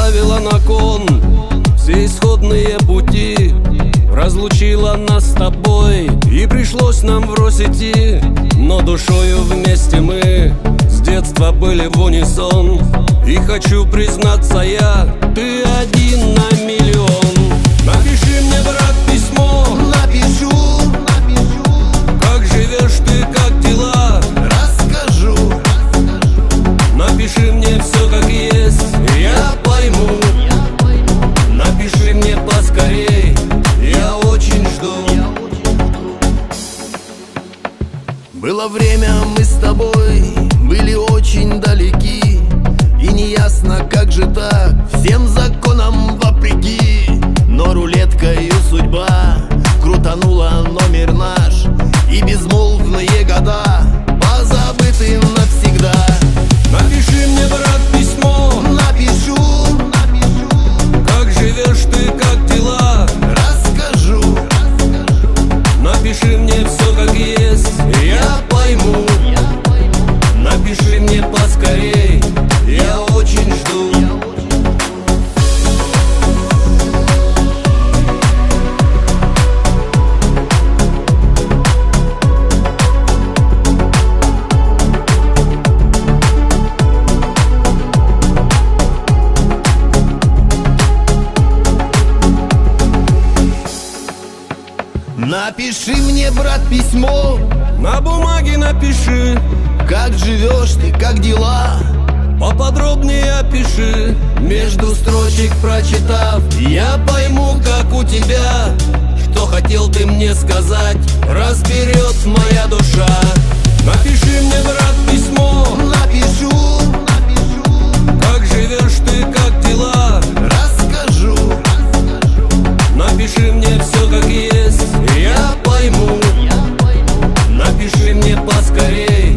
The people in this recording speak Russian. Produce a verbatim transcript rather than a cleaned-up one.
поставила на кон все исходные пути, разлучила нас с тобой, и пришлось нам врозь идти. Но душою вместе мы с детства были в унисон, и хочу признаться я, ты один на миллион. Напиши мне, брат, письмо. Напишу, напишу. Как живешь ты, как дела? Расскажу. Напиши мне все как есть, я пойму. Напиши мне поскорей, я очень жду. Было время, мы с тобой были очень далеки, и неясно, как же так, всем законам вопреки. Но рулеткою судьба крутанула номер наш, и безмолвные года позабыты навсегда. Напиши мне, брат, письмо. Напишу, напишу. Как живешь ты, как дела? Расскажу. Напиши мне все как есть, я пойму. Напиши мне поскорей, я очень жду. Напиши мне, брат, письмо. На бумаге напиши, Как живешь ты, как дела? поподробнее опиши. Между строчек прочитав, Я пойму, как у тебя, что хотел ты мне сказать, разберет моя душа. Напиши мне, брат, письмо. напишу, напишу. Как живешь ты, как дела? Расскажу. Напиши мне все как есть, я пойму. Напиши мне поскорей,